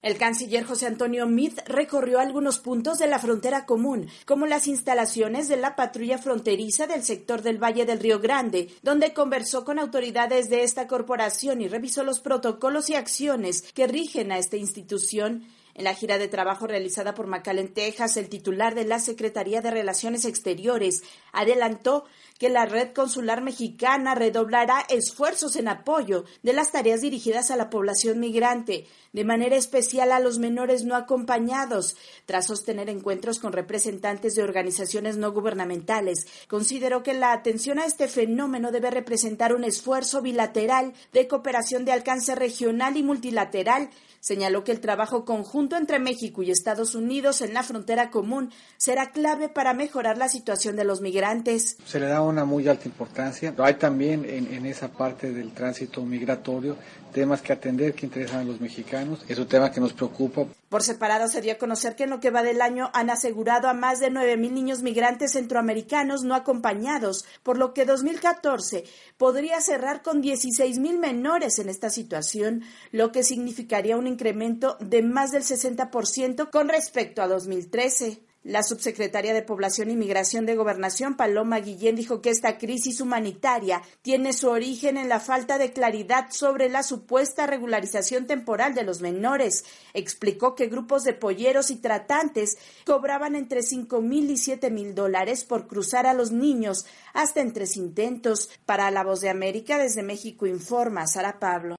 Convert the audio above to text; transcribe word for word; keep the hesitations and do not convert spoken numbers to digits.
El canciller José Antonio Meade recorrió algunos puntos de la frontera común, como las instalaciones de la patrulla fronteriza del sector del Valle del Río Grande, donde conversó con autoridades de esta corporación y revisó los protocolos y acciones que rigen a esta institución. En la gira de trabajo realizada por McAllen, Texas, el titular de la Secretaría de Relaciones Exteriores adelantó que la red consular mexicana redoblará esfuerzos en apoyo de las tareas dirigidas a la población migrante, de manera especial a los menores no acompañados. Tras sostener encuentros con representantes de organizaciones no gubernamentales, consideró que la atención a este fenómeno debe representar un esfuerzo bilateral de cooperación de alcance regional y multilateral. Señaló que el trabajo conjunto entre México y Estados Unidos en la frontera común será clave para mejorar la situación de los migrantes. Se le da una muy alta importancia. Hay también en, en esa parte del tránsito migratorio temas que atender que interesan a los mexicanos. Es un tema que nos preocupa. Por separado se dio a conocer que en lo que va del año han asegurado a más de nueve mil niños migrantes centroamericanos no acompañados, por lo que dos mil catorce podría cerrar con dieciséis mil menores en esta situación, lo que significaría un incremento de más del sesenta por ciento con respecto a dos mil trece. La subsecretaria de Población y Migración de Gobernación, Paloma Guillén, dijo que esta crisis humanitaria tiene su origen en la falta de claridad sobre la supuesta regularización temporal de los menores. Explicó que grupos de polleros y tratantes cobraban entre cinco mil y siete mil dólares por cruzar a los niños hasta en tres intentos. Para La Voz de América, desde México informa Sara Pablo.